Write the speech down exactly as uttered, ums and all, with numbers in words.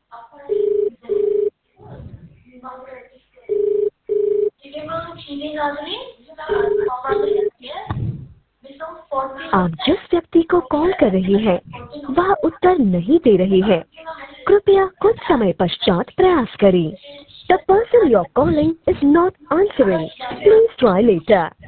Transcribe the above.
आप जिस व्यक्ति को कॉल कर रही हैं, वह उत्तर नहीं दे रही है। कृपया कुछ समय पश्चात प्रयास करें। The person you're calling is not answering. Please try later.